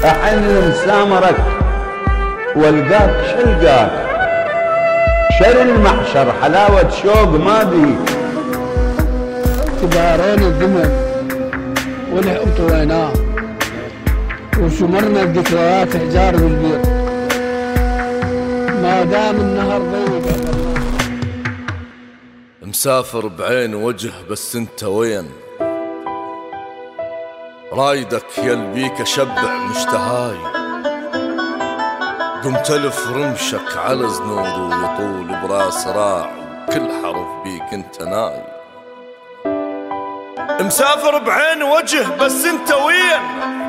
أحن مسامرك والقاك شلقاك شر المحشر حلاوة شوق ما بيك. كبارين الزمن ولحقت ويناه وشمرنا الذكريات حجار بالبيت ما دام النهر ضيق. مسافر بعين وجه بس انت وين؟ رايدك يلبيك اشبع مشتهاي. قمت الف رمشك على زنود ويطول براس راع وكل حرف بيك انت ناي. مسافر بعين وجه بس انت وين؟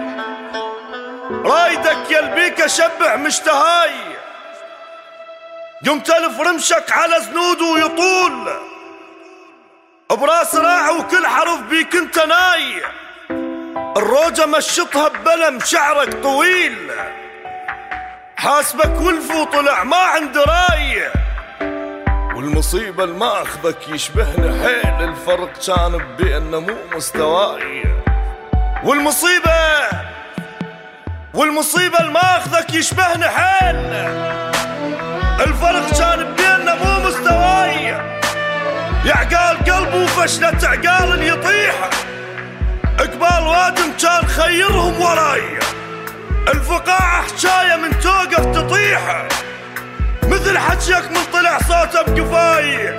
رايدك يلبيك اشبع مشتهاي. قمت الف رمشك على زنود ويطول براس راع وكل حرف بيك انت ناي. الروجة مشطها ببلم شعرك طويل حاسبك ولف وطلع ما عند راي. والمصيبة الما اخذك يشبهني حيل الفرق كان بأنه مو مستواي. والمصيبة الما اخذك يشبهني حيل الفرق كان بأنه مو مستواي. يعقال قلب وفشلة عقال يطيح اقبال وادم كان خيرهم وراي. الفقاعة حجاية من توقف تطيح مثل حجيك من طلع صوته بقفاي.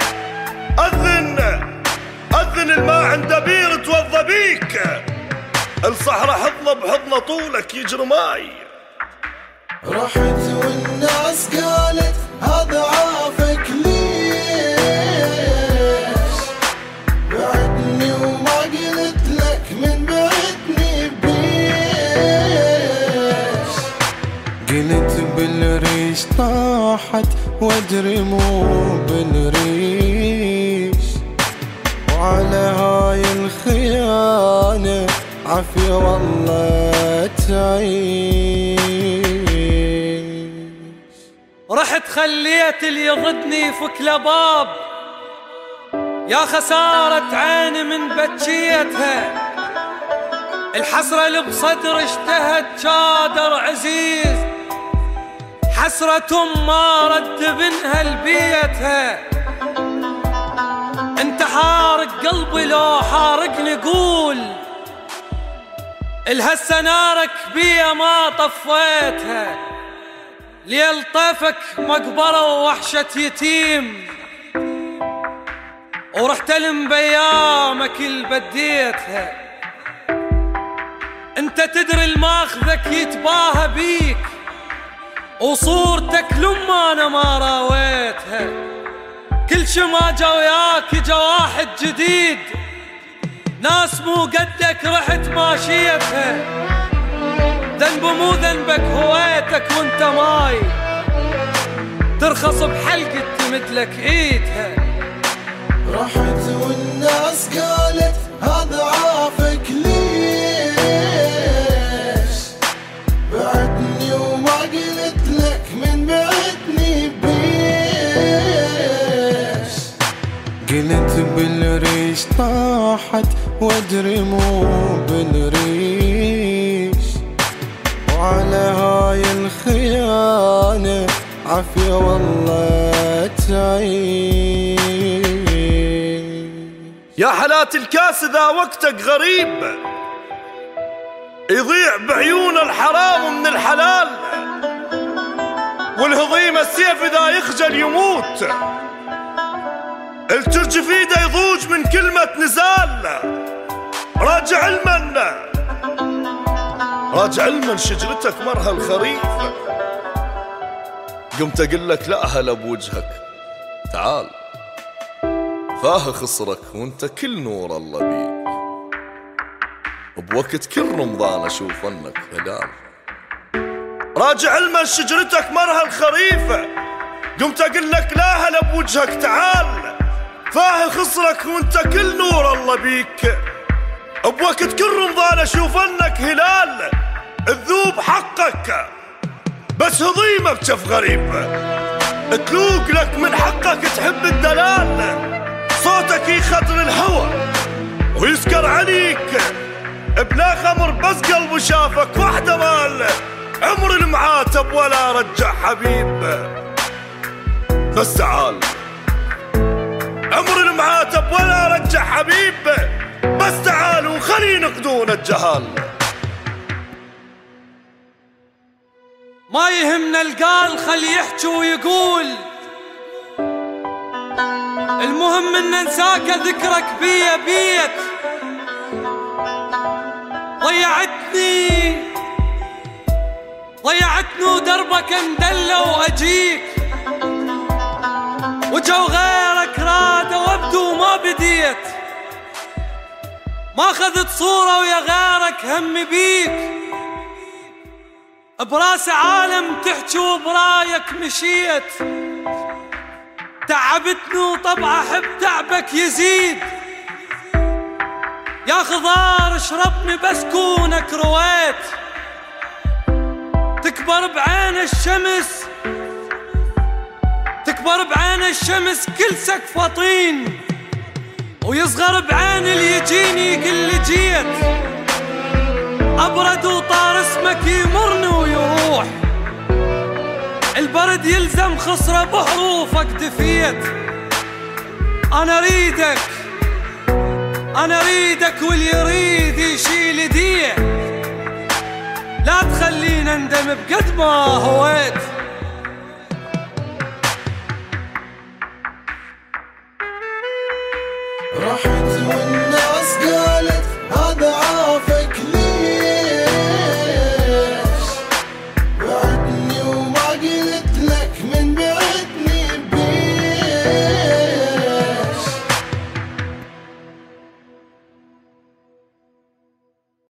أذن الما عنده بير توضى بيك الصحراء حضنه بحضنه طولك يجري ماي. رحت والناس قالت هذا عافك ليش بعدني وما قلت لك من بعدني بيش. قلت بالريش طاحت وادري مو بالريش وعلى هاي الخيانة عافية والله تعيش. رحت خليت اللي يضدني فك لباب يا خسارة عيني من بكيتها. الحسرة اللي بصدر اشتهت شادر عزيز حسرة ما رد بنها لبيتها. انت حارق قلبي لو حارقني قول الهسه نارك بيا ما طفيتها. ليل طيفك مقبرة ووحشة يتيم ورحت الم بيامك اللي بديتها. انت تدري الماخذك يتباهى بيك وصورتك لما انا ما راويتها. كل شي ما جا وياك جا واحد جديد ناس مو قدك رحت ماشيتها. ذنب مو ذنبك هويتك وانت ماي ترخص بحلقة تمدلك ايدها. رحت والناس قالت هذا عافك ليش بعدني وما قلت لك من بعدني بيش. قلت بالريش طاحت وادري مو بالريش وعلى هاي الخيانة عافية والله تعيش. يا حالات الكاس إذا وقتك غريب يضيع بعيون الحرام من الحلال. والهضيم السيف إذا يخجل يموت الترج في ايده يضوج من كلمة نزال. راجع علما شجرتك مرها الخريف. قمت اقول لك لا هلا بوجهك تعال فاه خصرك وانت كل نور الله بيك. بوقت كل رمضان اشوف انك هلال. راجع علما شجرتك مرها الخريفة. قمت اقول لك لا هلا بوجهك تعال فاه خصرك وانت كل نور الله بيك. بوقت كل رمضان اشوف انك هلال. الذوب حقك بس هضيمة بجف غريب تلوق لك من حقك تحب الدلال. صوتك يخطر الهوى ويسكر عليك بلا خمر بس قلبه شافك وحده مال. عمر المعاتب ولا رجع حبيب، بس تعال. عمر المعاتب ولا رجع حبيب، بس تعال وخلينا نقدون الجهال. ما يهمنا القال خلي يحكي ويقول، المهم ان ننساك ذكرك بيا بيت. ضيعتني ودربك اندلة واجيك، وجو غيرك راد وابدو ما بديت. ما اخذت صورة ويا غيرك همي بيك، براس عالم تحكي وبرايك مشيت. تعبتني وطبع احب تعبك يزيد، يا خضار اشربني بس كونك رويت. تكبر بعين الشمس كل سقف طين، ويصغر بعين اللي يجيني يقول لي جيت. ابرد وطار اسمك يمرني ويروح، البرد يلزم خصره بحروفك دفيت. انا اريدك واللي يريد يشيل يديه، لا تخلينا ندم بقد ما هويت. رحت